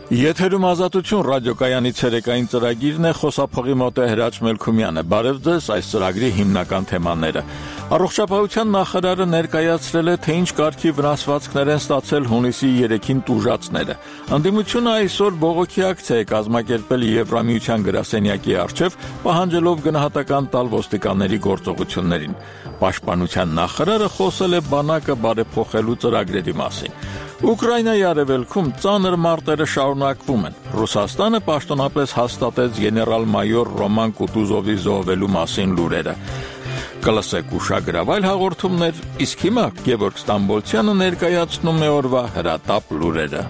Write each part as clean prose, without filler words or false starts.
Եթերում ազատություն ռադիոկայանի ցերեկային ծրագիրն է, խոսափողի մոտ է Հրաչ Մելքումյանը։ Բարև ձեզ, այս ծրագրի հիմնական թեմաները։ Առողջապահության նախարարը ներկայացրել է, թե ինչ կարգի վնասվածքներ են ստացել հունիսի 3-ին տուժածները։ Անդիմությունը այսօր բողոքի ակցիա է կազմակերպել Եվրամիության գրասենյակի առջև, պահանջելով գնահատական տալ ոստիկանների գործողություններին։ Պաշտպանության նախարարը խոսել է բանակը բարեփոխելու ծրագրերի մասին։ Ուկրաինայի արևելքում ծանր մարտերը շարունակվում են։ Ռուսաստանը պաշտոնապես հաստատեց գեներալ-մայոր Ռոման Կուտուզովի զոհվելու մասին լուրերը։ Կլսեք ուշագրավ այլ հաղորդումներ, իսկ հիմա Գևորգ Ստամբոլցյանը ներկայացնում է օրվա հրատապ լուրերը։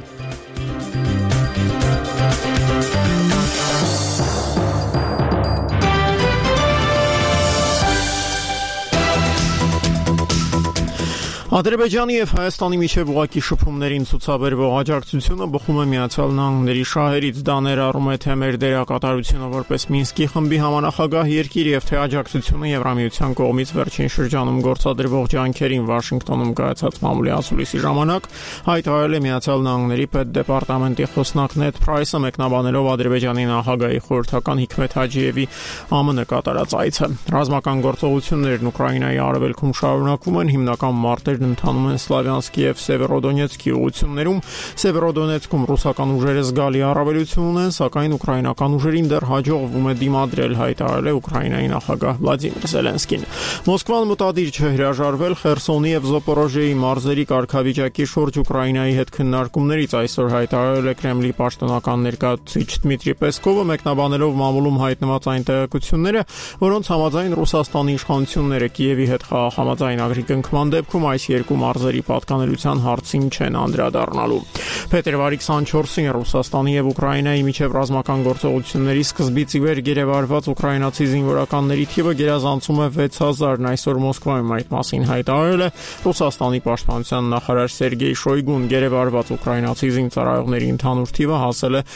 Ադրբեջանի և Հայաստանի միջև ուղղակի շփումներին ցուցաբերվող աջակցությունը բխում է Միացյալ Նահանգների շահերից։ Դա ներառում է թե մեր դերակատարությունը որպես Մինսկի խմբի համանախագահ երկիր եւ թե աջակցությունը Եվրամիության կողմից վերջին շրջանում գործադրվող ջանքերին։ Վաշինգտոնում կայացած մամուլի ասուլիսի ժամանակ հայտարարել է Միացյալ Նահանգների պետդեպարտամենտի խոսնակ Նեդ Փրայսը, մեկնաբանելով Ադրբեջանի նախագահի խորհրդական Հիքմեթ Հաջիևի ԱՄՆ կատարած այցը։ Ռազմական գործողություններն Ուկրաինայի արևելքում շարունակվում են, հիմնական մարտեր ընթանում են Սլավյանսկի և Սևերոդոնեցկի ուղղություններում։ Սևերոդոնեցկում ռուսական ուժերը զգալի առավելություն ունեն, սակայն ուկրաինական ուժերին դեռ հաջողվում է դիմադրել, հայտարարել է Ուկրաինայի նախագահ Վլադիմիր Զելենսկին։ Մոսկվան մտադիր չէ հրաժարվել Խերսոնի և Զոպորոժիեի մարզերի կարգավիճակի շուրջ Ուկրաինայի հետ քննարկումներից, այսօր հայտարարել է Կրեմլի պաշտոնական ներկայացուցիչ Դմիտրի Պեսկովը, մեկնաբանելով մամուլում հայտնված այն տեղեկությունները, որոնց համաձայն Ռուսաստանի իշխանությունները Կիևի հետ խաղաղ համաձայնագրի կնքման դեպքում այս երկու մարզերի պատկանելության հարցին չեն անդրադառնալու։ Փետրվարի 24-ին Ռուսաստանի և Ուկրաինայի միջև ռազմական գործողությունների սկզբից ի վեր գերեվարված ուկրաինացի զինվորականների թիվը գերազանցում է 6000-ն։ Այսօր Մոսկվայում այդ մասին հայտարարել է Ռուսաստանի պաշտպանության նախարար Սերգեյ Շոյգուն։ Գերեվարված ուկրաինացի զինծառայողների ընդհանուր թիվը հասել է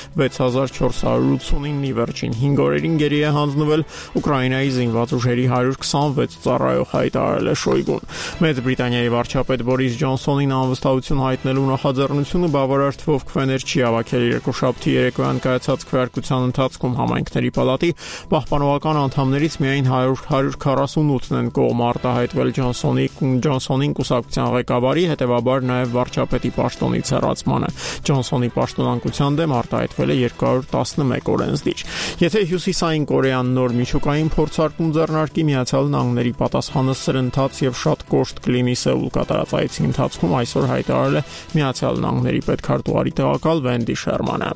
6489-ի, վերջին 5 օրերին գերի է հանձնվել Ուկրաինայի զինված ուժերի 126 ծառայող, հայտարարել է Շոյգուն։ Մեծ Բրիտանիայի վարչապետ Բորիս Ջոնսոնին անվստահություն հայտնելու նախաձեռնությունը բավարար թվով քվեներ չի հավաքել երկուշաբթի երեկոյան կայացած քվեարկության ընթացքում։ Համայնքների պալատի պահպանողական անդամներից միայն 148-ն են կողմ արտահայտվել Ջոնսոնին կուսակցության ղեկավարի, հետևաբար նաև վարչապետի պաշտոնից հեռացմանը։ Ջոնսոնի պաշտոնանկության դեմ արտահայտվել է 211 օրենսդիր։ Եթե Հյուսիսային Կորեան նոր միջուկային փորձարկում ձեռնարկի, Միացյալ Նահանգների պատասխանը սրընթաց եւ շատ կոշտ կլինի։ Սեուլ կատարած այցի ընթացքում այսօր հայտարարել է Միացյալ Նահանգների պետքարտուղարի տեղակալ Վենդի Շերմանը։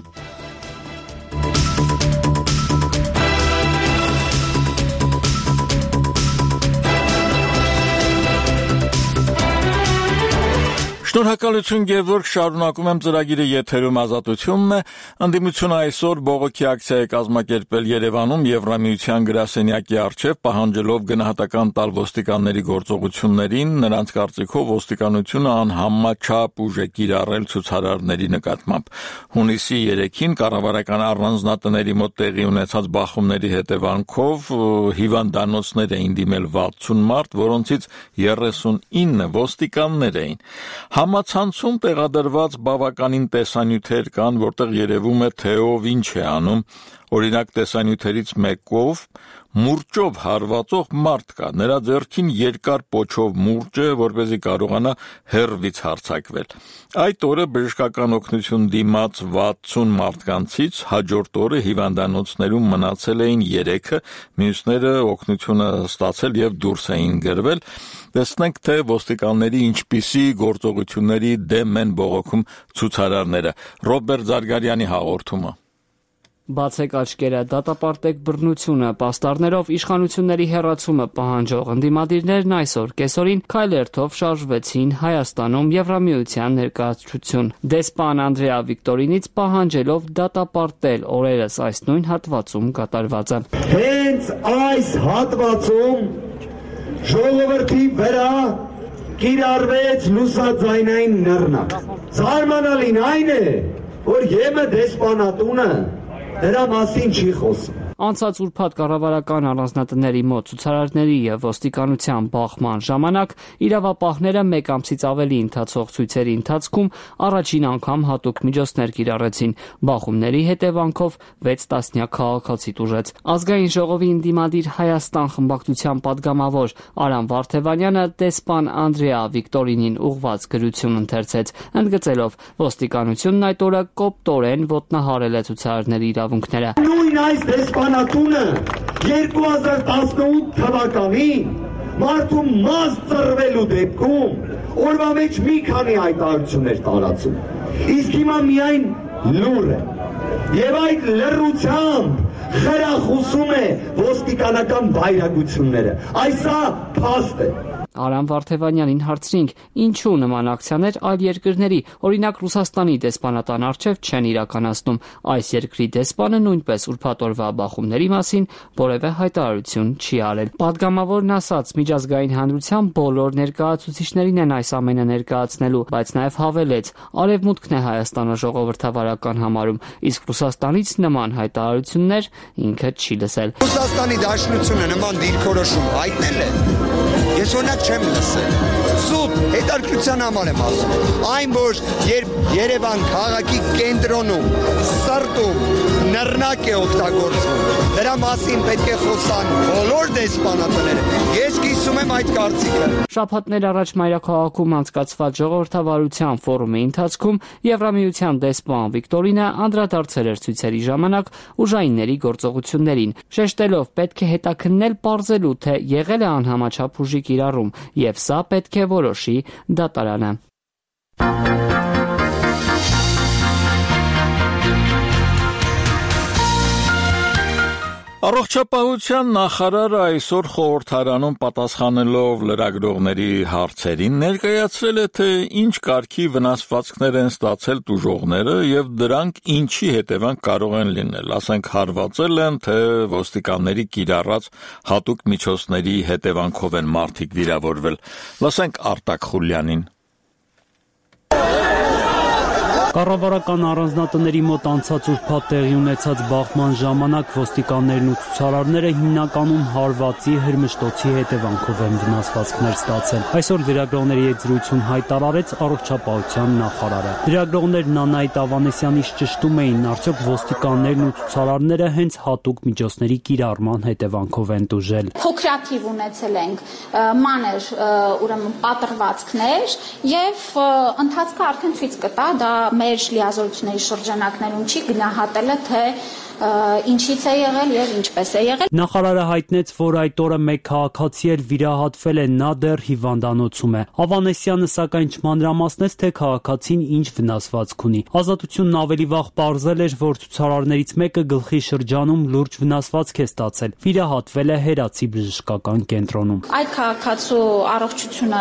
Շնորհակալություն Գևորգ, շարունակում եմ ծրագիրը եթերում ազատությունն է։ Անդիմությունը այսօր բողոքի ակցիա է կազմակերպել Երևանում Եվրամիության գրասենյակի առջև, պահանջելով գնահատական տալ ոստիկանների գործողություններին, նրանց կարծիքով ոստիկանությունը անհամաչափ ուժ է կիրառել ցուցարարների նկատմամբ։ Հունիսի 3-ին կառավարական առանձնատների մոտ տեղի ունեցած բախումների հետևանքով հիվանդանոցներ էին դիմել 60 մարդ, որոնցից 39 ոստիկաններ էին։ Համացանցում տեղադրված բավականին տեսանյութեր կան, որտեղ երևում է, թե ով ինչ է անում։ Օրինակ, տեսանյութերից մեկով մուրճով հարվածող մարդ կա, նրա ձեռքին երկար պոչով մուրճ է, որպեսզի կարողանա հեռվից հարձակվել։ Այդ օրը բժշկական օգնություն դիմաց 60 մարդկանցից հաջորդ օրը հիվանդանոցներում մնացել էին 3-ը, մյուսները օգնությունը ստացել եւ դուրս էին գրվել։ Տեսնենք, թե ոստիկանների ինչպիսի գործողությունների դեմ են բողոքում ցուցարարները։ Ռոբերտ Զարգարյանի հաղորդումը։ Բացեք աչքերը, դատապարտեք բռնությունը, պաստառներով իշխանությունների հեռացումը պահանջող ընդդիմադիրներն այսօր կեսօրին քայլերթով շարժվեցին Հայաստանում Եվրամիության ներկայացություն։ Դեսպան Անդրեա Վիկտորինից պահանջելով դատապարտել օրերս այս նույն հատվածում կատարվածը։ Հենց այս հատվածում ժողովրդի վրա կիրառվեց լուսաձայնային նռնակ։ Զարմանալին այն է, որ ԵՄ դեսպանատունը դրա մասին չի խոսում։ Անցած ուրբաթ կառավարական առանձնատների մոտ ցուցարարների եւ ոստիկանության բախման ժամանակ իրավապահները 1 ամսից ավելի ընթացող ցույցերի ընթացքում առաջին անգամ հատուկ միջոցներ կիրառեցին։ Բախումների հետևանքով 6 տասնյակ քաղաքացի տուժեց։ Ազգային ժողովի ընդդիմադիր Հայաստան խմբակցության падգամավոր Արամ Վարդևանյանը դեսպան Անդրեա Վիկտորինին ուղղված գրություն ընթերցեց, ընդգծելով ոստիկանությունն այդ օրը կոպտորեն ոտնահարել է ցուցարարների իրավունքները։ Նույն այս դեսպանատունը 2018 թվականին մարդու մաս ծռվելու դեպքում օրվա մեջ մի քանի հայտարարություններ տարածում։ Իսկ հիմա միայն լուր է։ Եվ այդ լռությամբ խրախուսում է ոստիկանական վայրագությունները։ Այսա փաստ է։ Արամ Վարդևանյանին հարցրինք, ինչու նման ակցիաներ այլ երկրների, օրինակ Ռուսաստանի դեսպանատան առջև չեն իրականացնում։ Այս երկրի դեսպանը նույնպես ուրբաթ օրվա բախումների մասին որևէ հայտարարություն չի արել։ Պատգամավորն ասաց, միջազգային հանրության բոլոր ներկայացուցիչներին են այս ամենը ներկայացնելու, բայց նաև հավելեց, արևմուտքն է Հայաստանը ժողովրդավարական համարում, իսկ Ռուսաստանից նման հայտարարություններ ինքը չի լսել։ Ռուսաստանի Դաշնությունը նման դիրքորոշում հայտնել է։ Ես օրինակ չեմ լսել։ Սուտ հետաքրքրության համար եմ ասում։ Այն որ երբ Երևան քաղաքի կենտրոնում, սրտում նռնակ է օգտագործվում, դրա մասին պետք է խոսան բոլոր դեսպանատները։ Ես կիսում եմ այդ կարծիքը։ Շաբաթներ առաջ Մայրաքաղաքում անցկացված ժողովրդավարության ֆորումի ընթացքում Եվրամիության դեսպան Վիկտորինը անդրադարձել էր ցույցերի ժամանակ ուժայինների գործողություններին, շեշտելով պետք է հետաքննել պարզելու, թե եղել է անհամաչափ ուժի կիրառում, եւ սա պետք է որոշի դատարանը։ Առողջապահության նախարարը այսօր խորհրդարանում պատասխանելով լրագրողների հարցերին ներկայացրել է, թե ինչ կարգի վնասվածքներ են ստացել տուժողները եւ դրանք ինչի հետևանք կարող են լինել, ասենք հարվածել են, թե ոստիկանների կիրառած հատուկ միջոցների հետևանքով են մարդիկ վիրավորվել։ Լսենք Արտակ Խուլյանին։ Կառավարական առանձնատների մոտ անցած ուրբաթ տեղի ունեցած բախման ժամանակ ոստիկաններն ու ցուցարարները հիմնականում հարվածի, հրմշտոցի հետևանքով են վնասվածքներ ստացել։ Այսօր լրագրողների հետ զրույցում հայտարարեց առողջապահության նախարարը։ Լրագրողներն Անահիտ Ավանեսյանից ճշտում էին, արդյոք ոստիկաններն ու ցուցարարները հենց հատուկ միջոցների կիրառման հետևանքով են տուժել։ Փոքրաթիվ ունեցել ենք մանր ուրեմն պատրվածքներ եւ ընթացքը արդեն ցույց կտա, դա մեր լիազորությունների շրջանակներում չի գնահատելը, թե ինչից է եղել եւ ինչպես է եղել։ Նախարարը հայտնեց, որ այդ օրը մեկ քաղաքացի էր վիրահատվել է, նա դեռ հիվանդանոցում է։ Ավանեսյանը սակայն չմանրամասնեց, թե քաղաքացին ինչ վնասվածք ունի։ Ազատությունն ավելի վաղ պարզել էր, որ ցուցարարներից մեկը գլխի շրջանում լուրջ վնասվածք է ստացել։ Վիրահատվել է Հերացի բժշկական կենտրոնում։ Այդ քաղաքացու առողջությունը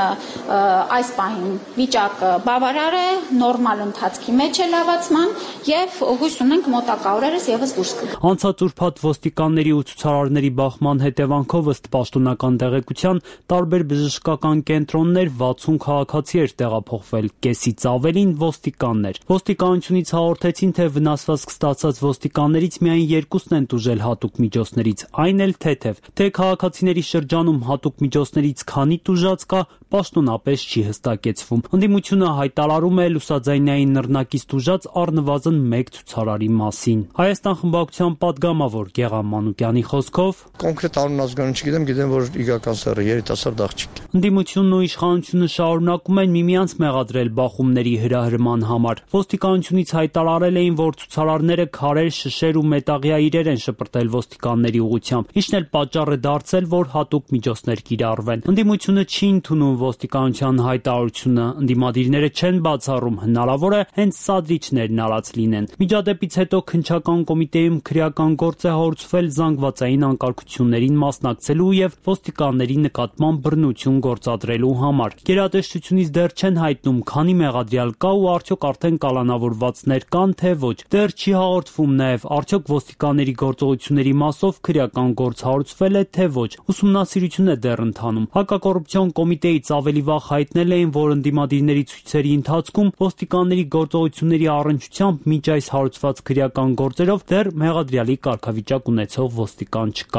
այս պահին վիճակը բավարար է, նորմալ ընթացքի մեջ է լավացման եւ հույս ունենք մոտակա օրերս եւս Անցած ուրբաթ ոստիկանների ու ցուցարարների բախման հետևանքով ըստ պաշտոնական տեղեկության տարբեր բժշկական կենտրոններ 60 քաղաքացի էր տեղափոխվել, կեսից ավելին ոստիկաններ։ Ոստիկանությունից հաղորդեցին, թե վնասվածք ստացած ոստիկաններից միայն 2-ն են տուժել հատուկ միջոցներից, այն էլ թեթև։ Թե քաղաքացիների շրջանում հատուկ միջոցներից քանի տուժած կա, պաշտոնապես չի հստակեցվում։ Ընդդիմությունը հայտարարում է լուսաձայնային նռնակից տուժած առնվազն 1 ցուցարարի մասին։ Հայաստան խմբակցության падգամավոր Գեղամ Մանուկյանի խոսքով կոնկրետ անունազգանուն չգիտեմ, գիտեմ, որ Իգական սեռը երիտասարդ աղջիկ է։ Ընդդիմությունն ու իշխանությունը շարունակում են միմյանց մեղադրել բախումների հրահրման համար։ Ոստիկանությունից հայտարարել էին, որ ցուցարարները քարեր, շշեր ու մետաղյա իրեր են շպրտել ոստիկանների ուղղությամբ, ինչն էլ պատճառ է դարձել, որ հատուկ միջոցներ կիրառվեն։ Ընդդիմությունը չի ընդունում ոստիկանության հայտարարությունը, ընդդիմադիրները չեն բացառում, հնարավոր է հենց սադրիչներն արած լինեն։ Միջադեպից հետո քննչական կոմիտեում քրեական գործ է հարուցվել զանգվածային անկարգություններին մասնակցելու եւ ոստիկանների նկատմամբ բռնություն գործադրելու համար։ Գերատեսչությունից դեռ չեն հայտնում, քանի մեղադրյալ կա ու արդյոք արդեն կալանավորվածներ կան, թե ոչ։ Դեռ չի հաղորդվում նաեւ, արդյոք ոստիկանների գործողությունների մասով քրեական գործ հարուցվել է, թե ոչ։ Ուսումնասիրություն է դեռ ընթանում։ Հակակոռուպցիոն կոմիտեից ավելի վաղ հայտնել էին, որ ընդդիմադիրների ցույցերի ընթացքում ոստիկանների գործողությունների առնչությամբ միջ այս հարուցված քրեական գործերով դեռ մեղադրյալի կարգավիճակ ունեցող ոստիկան չկա։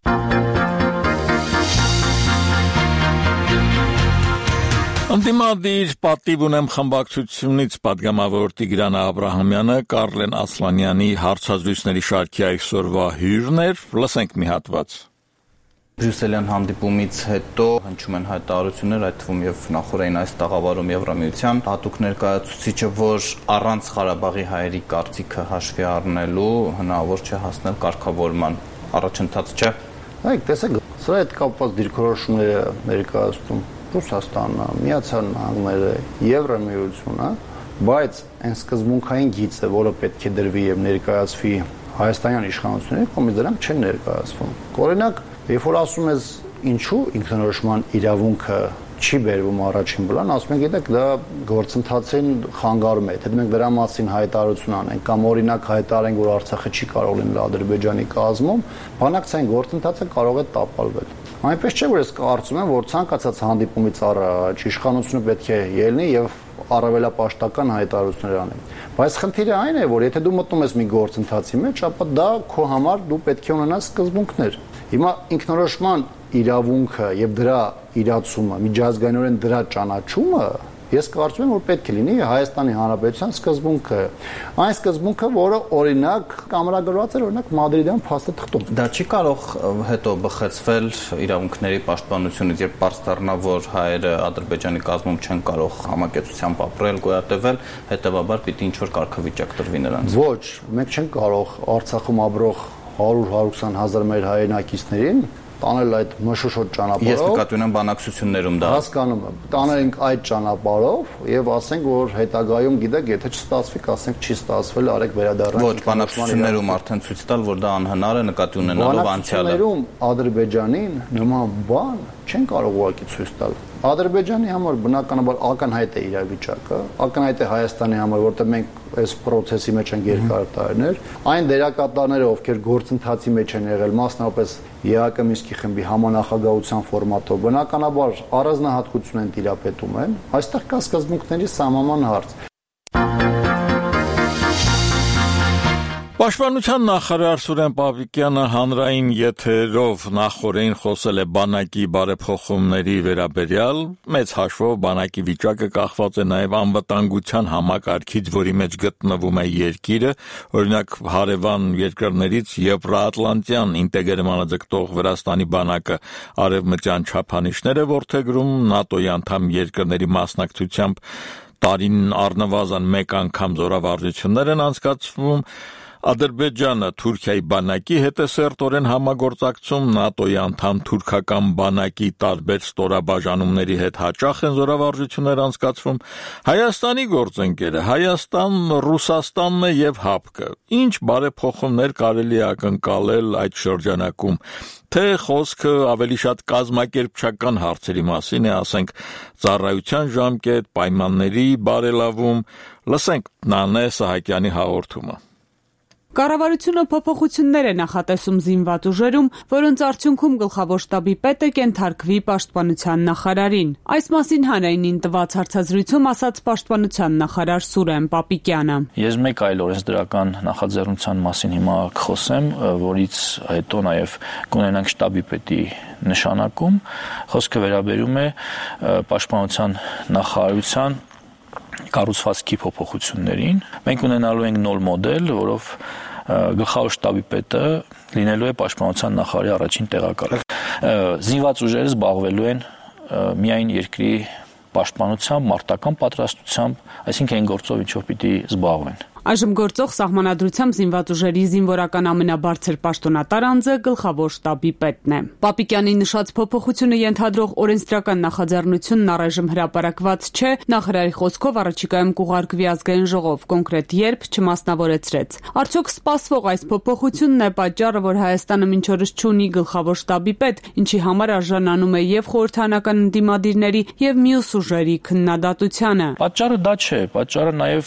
Ընդդիմադիր պատիվ ունեմ խմբակցությունից պատգամավոր Տիգրան Աբրահամյանը Կարլեն Ասլանյանի հարցազրույցների շարքի այսօրվա հյուրն էր, լսենք մի հատված։ Բրյուսելյան հանդիպումից հետո հնչում են հայտարարություններ, այդ թվում եւ նախորդային այս տաղավարում Եվրամիության հատուկ ներկայացուցիչը, որ առանց Ղարաբաղի հայերի կարծիքը հաշվի առնելու հնարավոր չէ հասնել կարգավորման առաջընթաց չէ։ Այ տեսեք, սա այդ կապված դիրքորոշումները ներկայացնում Ռուսաստանը, Միացյալ Նահանգները, Եվրամիությունը, բայց այն սկզբունքային գիծը, որը պետք է դրվի եւ ներկայացվի հայաստանյան իշխանությունների կողմից, դրանք չեն ներկայացվում։ Օրինակ, երբ որ ասում ես ինչու ինքնորոշման իրավունքը չի բերվում առաջին պլան, ասում ենք, գիտեք, դա գործընթացին խանգարում է, թե մենք դրա մասին հայտարարություն անենք կամ օրինակ հայտարարենք, որ Արցախը չի կարող լինել Ադրբեջանի կազմում, բանակցային գործընթացը կարող է տապալվել։ Այնպես չէ, որ ես կարծում եմ, որ ցանկացած հանդիպումից առաջ իշխանությունը պետք է ելնի եւ առավելապաշտական հայտարարություններ անի։ Բայց խնդիրը այն է, որ եթե դու մտնում ես մի գործընթացի մեջ, ապա դա քո համար դու պետք է ունենաս սկզբունքներ։ Հիմա ինքնորոշման իրավունքը եւ դրա իրացումը, միջազգայինորեն դրա ճանաչումը, ես կարծում եմ, որ պետք է լինի Հայաստանի Հանրապետության սկզբունքը։ Այն սկզբունքը, որը օրինակ կամրագրված էր օրինակ Մադրիդյան փաստաթղթում։ Դա չի կարող հետո բխեցվել իրավունքների պաշտպանությունից, երբ պարզ դառնա, որ հայերը Ադրբեջանի կազմում չեն կարող համակեցությամբ ապրել, գոյատևել, հետեւաբար պիտի ինչ-որ կարգավիճակ տրվի նրանց։ Ոչ, մենք չենք կարող Արցախում ապրող 100-120 հազար մեր հայրենակիցներին տանել այդ մշուշոտ ճանապարհով։ Ես նկատի ունեմ բանակցություններում դա։ Հասկանում եմ։ Տանենք այդ ճանապարհով եւ ասենք, որ հետագայում գիտեք, եթե չստացվի, ասենք չի ստացվել, արեք վերադառնանք։ Ոչ, բանակցություններում արդեն ցույց տալ, որ դա անհնար է նկատի ունենալով անցյալը։ Բանակցություններում Ադրբեջանին նման բան չեն կարող ուղղակի ցույց տալ։ Ադրբեջանի համար բնականաբար ակնհայտ է իրավիճակը, ակնհայտ է Հայաստանի համար, որտեղ մենք այս process-ի մեջ ենք երկար տարիներ, այն դերակատարները, ովքեր գործընթացի մեջ են եղել, մասնավորապես ԵԱԿ Մինսկի խմբի համանախագահության ֆորմատով, բնականաբար առանձնահատկություն են տիրապետում են, այստեղ կա սկզբունքների սահմանման հարց։ Պաշտպանության նախարար Սուրեն Պապիկյանը հանրային եթերով նախորդին խոսել է բանակի բարեփոխումների վերաբերյալ, մեծ հաշվով բանակի վիճակը կախված է նաև անվտանգության համակարգից, որի մեջ գտնվում է երկիրը, օրինակ հարևան երկրներից Եվրաատլանտյան ինտեգրմանը ձգտող Վրաստանի բանակը արևմտյան չափանիշներ է որդեգրում, ՆԱՏՕ-ի անդամ երկրների մասնակցությամբ տարին առնվազն մեկ անգամ զորավարժություններ են անցկացվում, Ադրբեջանը Թուրքիայի բանակի հետ է սերտորեն համագործակցում, ՆԱՏՕ-ի անդամ թուրքական բանակի տարբեր ստորաբաժանումների հետ հաճախ են զորավարժություններ անցկացվում, Հայաստանի գործընկերը Հայաստան, Ռուսաստանն է եւ ՀԱՊԿ-ը։ Ինչ բարեփոխումներ կարելի է ակնկալել այդ շրջանակում, թե խոսքը ավելի շատ կազմակերպչական հարցերի մասին է, ասենք ծառայության ժամկետ, պայմանների բարելավում, լսենք Նանե Սահակյանի հաղորդումը։ Կառավարությունը փոփոխություններ է նախատեսում զինված ուժերում, որոնց արդյունքում գլխավոր շտաբի պետը կենթարկվի պաշտպանության նախարարին։ Այս մասին հանրայինին տված հարցազրույցում ասաց պաշտպանության նախարար Սուրեն Պապիկյանը։ Ես մեկ այլ օրենսդրական նախաձեռնության մասին հիմա կխոսեմ, որից հետո նաև կունենանք շտաբի պետի նշանակում։ Խոսքը վերաբերում է պաշտպանության նախարարության կառուցվածքի փոփոխություններին։ Մենք ունենալու ենք նոր մոդել, որով գլխավոր շտաբի պետը լինելու է պաշտպանության նախարարի առաջին տեղակալը։ Զինված ուժերը զբաղվելու են միայն երկրի պաշտպանությամբ, մարտական պատրաստությամբ, այսինքն այն գործով, ինչով պիտի զբաղվեն։ Այժմ գործող սահմանադրությամբ զինված ուժերի զինվորական ամենաբարձր պաշտոնատար անձը գլխավոր շտաբի պետն է։ Պապիկյանի նշած փոփոխությունը ենթադրող օրենսդրական նախաձեռնությունն առայժմ հրապարակված չէ, նախարարի խոսքով առաջիկայում կուղարկվի ազգային ժողով, կոնկրետ երբ չմասնավորեցրեց։ Արդյոք սպասվող այս փոփոխությունն է պատճառը, որ Հայաստանը մինչ օրս չունի գլխավոր շտաբի պետ, ինչի համար արժանանում է եւ խորհրդանական ընդդիմադիրների եւ մյուս ուժերի քննադատությանը։ Պատճառը դա չէ, պատճառը նաեւ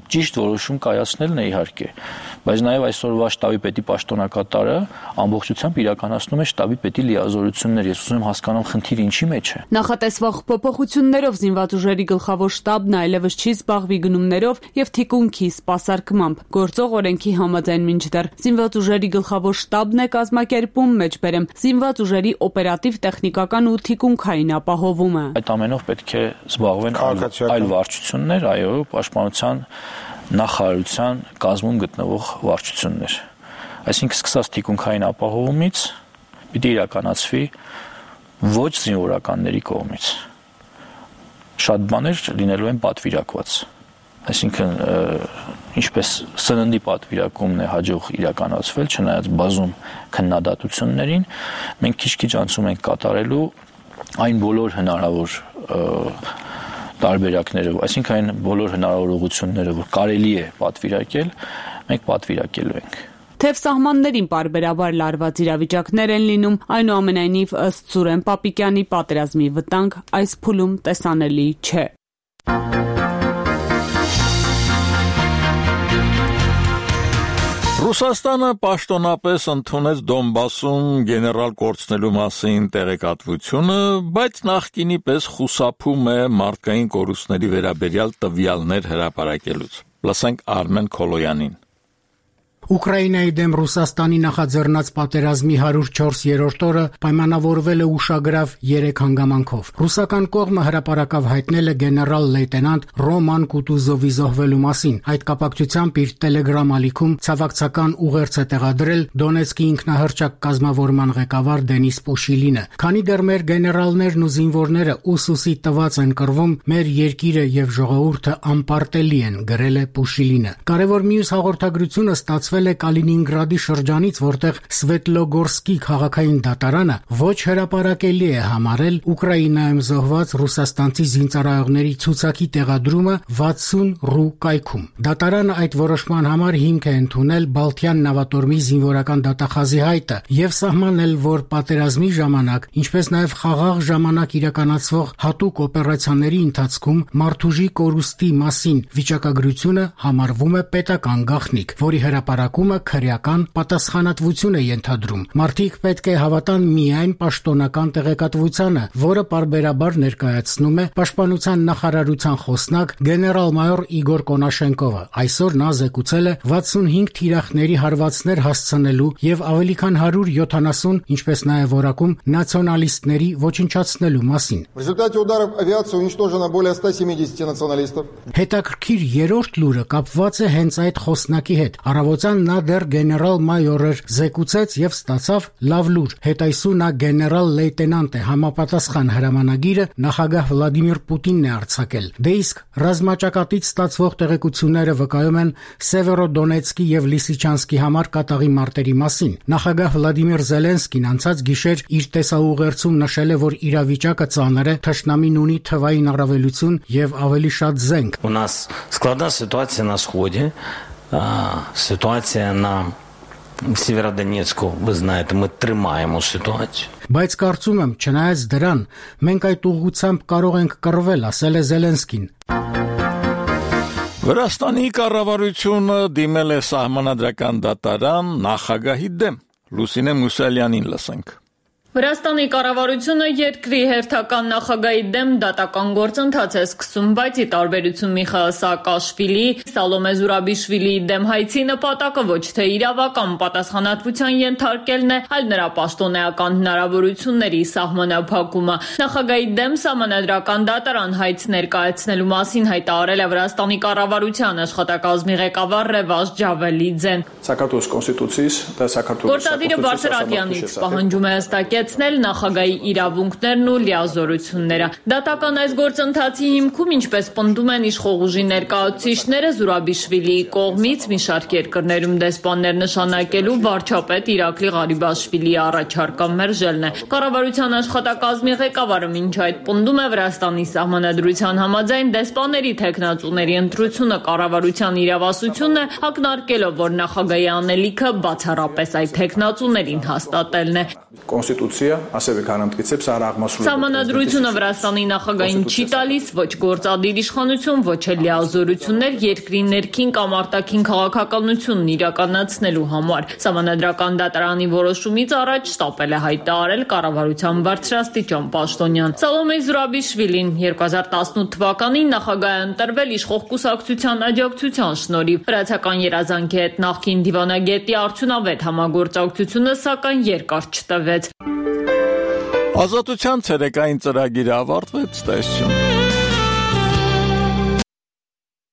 ճիշտ որոշում կայացնելն է իհարկե, բայց նաև այսօրվա շտաբի պետի պաշտոնակատարը ամբողջությամբ իրականացնում է շտաբի պետի լիազորություններ։ Ես ուզում եմ հասկանամ խնդիրը ինչի մեջ է։ Նախատեսվող փոփոխություններով զինված ուժերի գլխավոր շտաբն այլևս չի զբաղվի գնումներով եւ թիկունքի սպասարկմամբ։ Գործող օրենքի համաձայն մինչդեռ զինված ուժերի գլխավոր շտաբն է կազմակերպում, մեջբերեմ զինված ուժերի օպերատիվ տեխնիկական ու թիկունքային ապահովումը։ Այդ ամենով պետք է զբաղվեն այլ վարչություններ, այո, պաշտպանության նախարարության կազմում գտնվող վարչություններ։ Այսինքն սկսած թիկունքային ապահովումից պիտի իրականացվի ոչ զինվորականների կողմից։ Շատ բաներ լինելու են պատվիրակված։ Այսինքն ինչպես սննդի պատվիրակումն է հաջող իրականացվել, չնայած բազում քննադատություններին, մենք քիչ-քիչ անցում ենք կատարելու այն բոլոր հնարավոր տարբերակներով, այսինքն այն բոլոր հնարավոր ուղղությունները, որ կարելի է պատվիրակել, մենք պատվիրակելու ենք։ Թեև սահմաններին պարբերաբար լարված իրավիճակներ են լինում, այնուամենայնիվ ըստ Սուրեն Պապիկյանի պատերազմի վտանգ այս փուլում տեսանելի չէ։ Ռուսաստանը պաշտոնապես ընդունեց Դոնբասում գեներալ կորցնելու մասին տեղեկատվությունը, բայց նախկինի պես խուսափում է մարդկային կորուստների վերաբերյալ տվյալներ հրապարակելուց։ Լսենք Արմեն Քոլոյանին։ Ուկրաինայի դեմ Ռուսաստանի նախաձեռնած պատերազմի 104-րդ օրը պայմանավորվել է ուշագրավ 3 հանգամանքով։ Ռուսական կողմը հրապարակավ հայտնել է գեներալ լեյտենանտ Ռոման Կուտուզովի զոհվելու մասին։ Այդ կապակցությամբ իր Telegram ալիքում ցավակցական ուղերձ է տեղադրել Դոնեցկի ինքնահռչակ կազմավորման ղեկավար Դենիս Պուշիլինը։ Քանի դեռ մեր գեներալներն ու զինվորները ուսուսի տված են կռվում, մեր երկիրը եւ ժողովուրդը անպարտելի են, գրել է Պուշիլինը։ Կարևոր մյուս հաղորդագրությունը ստացվել է Կալինինգրադի շրջանից, որտեղ Սվետլոգորսկի քաղաքային դատարանը ոչ հրապարակելի է համարել Ուկրաինայում զոհված ռուսաստանցի զինծառայողների ցուցակի տեղադրումը 60 ռու կայքում։ Դատարանը այդ որոշման համար հիմք է ընդունել Բալթյան նավատորմի զինվորական դատախազի հայտը եւ սահմանել, որ պատերազմի ժամանակ, ինչպես նաեւ խաղաղ ժամանակ իրականացվող հատուկ օպերացիաների ընթացքում մարդուժի կորուստի մասին վիճակագրությունը համարվում է պետական գաղտնիք, որի հրապարակումը քրեական պատասխանատվություն է ենթադրում։ Մարդիկ պետք է հավատան միայն պաշտոնական տեղեկատվությանը, որը պարբերաբար ներկայացնում է Պաշտպանության նախարարության խոսնակ գեներալ-մայոր Իգոր Կոնաշենկովը։ Այսօր նա զեկուցել է 65 թիրախների հարվածներ հասցնելու եւ ավելի քան 170, ինչպես նաեւ որակում նացիոնալիստների ոչնչացնելու մասին։ В результате ударов авиации уничтожено более 170 националистов։ Հետաքրքիր երրորդ լուրը կապված է հենց այդ խոսնակի հետ։ Առավոտյան նա դեռ գեներալ-մայոր էր, զեկուցեց եւ ստացավ լավ լուր։ Հետայսու նա գեներալ-լեյտենանտ է, համապատասխան հրամանագիրը նախագահ Վլադիմիր Պուտինն է արձակել։ Դե իսկ ռազմաճակատից ստացվող տեղեկությունները վկայում են Սևերոդոնեցկի եւ Լիսիչանսկի համար կատաղի մարտերի մասին։ Նախագահ Վլադիմիր Զելենսկին անցած գիշեր իր տեսաուղերձում նշել է, որ իրավիճակը ծանր է, թշնամին ունի թվային առավելություն եւ ավելի շատ զենք։ У нас складная ситуация на сходе. Ситуация на Северодонецку, вы знаете, мы трымаем ситуацию. Բայց կարծում եմ, չնայած դրան, մենք այդ ուղղությամբ կարող ենք կռվել, ասել է Զելենսկին։ Վրաստանի կառավարությունը դիմել է սահմանադրական դատարան նախագահի դեմ։ Լուսինե Մուսալյանին լսենք։ Վրաստանի կառավարությունը երկրի հերթական նախագահի դեմ դատական գործընթաց է սկսում, բայց ի տարբերություն Միխայել Սաակաշվիլի, Սալոմե Զուրաբիշվիլիի դեմ հայցի նպատակը ոչ թե իրավական պատասխանատվության ենթարկելն է, այլ նրա պաշտոնեական հնարավորությունների սահմանափակումը։ Նախագահի դեմ սահմանադրական դատարան հայց ներկայացնելու մասին հայտարարել է Վրաստանի կառավարության աշխատակազմի ղեկավար Ռևաշ Ջավելիձեն։ Գործադիրը Բարձր Ատյանից պահանջում է հստակեցնել նախագահի իրավունքներն ու լիազորությունները։ Դատական այս գործընթացի հիմքում, ինչպես պնդում են իշխող ուժի ներկայացուցիչները, Զուրաբիշվիլիի կողմից մի շարք երկրներում դեսպաններ նշանակելու վարչապետ Իրակլի Ղարիբաշվիլիի առաջարկը մերժելն է։ Կառավարության աշխատակազմի ղեկավարը մինչ այդ պնդում է Վրաստանի սահմանադրության համաձայն դեսպանների թեկնածուների ընտրությունը կառավարության իրավասությունն է, ակնարկելով, որ նախագահի անելիքը բացառապես այդ թեկնածուներին հաստատելն է։ Կոնստիտուցիա, ასევე garanტկիցებს არ აღმասრულებელ։ Սահմանադրությունը Վրաստանի նախագահին չի տալիս ոչ գործադիր իշխանություն, ոչ էլ լիազորություններ երկրի ներքին կամ արտաքին քաղաքականությունն իրականացնելու համար։ Սահմանադրական դատարանի որոշումից առաջ շտապել է հայտարարել կառավարության բարձրաստիճան պաշտոնյան։ Սալոմե Զուրաբիշվիլին 2018 թվականին նախագահ է ընտրվել իշխող կուսակցության աջակցության շնորհիվ։ Վրացական երազանքի հետ նախկին դիվանագետի արդյունավետ համագործակցությունը սակայն երկար չտևեց։ Ազատության ցերեկային ծրագիրը ավարտվեց, տեսություն։